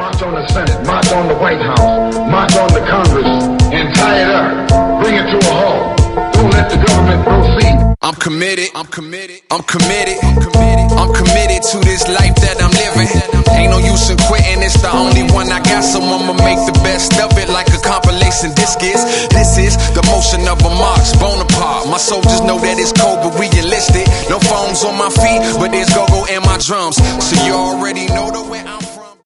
March on the Senate, march on the White House, march on the Congress, and tie it up. Bring it to a halt. Don't let the government proceed. I'm committed to this life that I'm living. Ain't no use in quitting, it's the only one I got, so I'ma make the best of it like a compilation disc is. This is the motion of a march, Bonaparte. My soldiers know that it's cold, but we enlisted. No phones on my feet, but there's go-go in my drums. So you already know the way I'm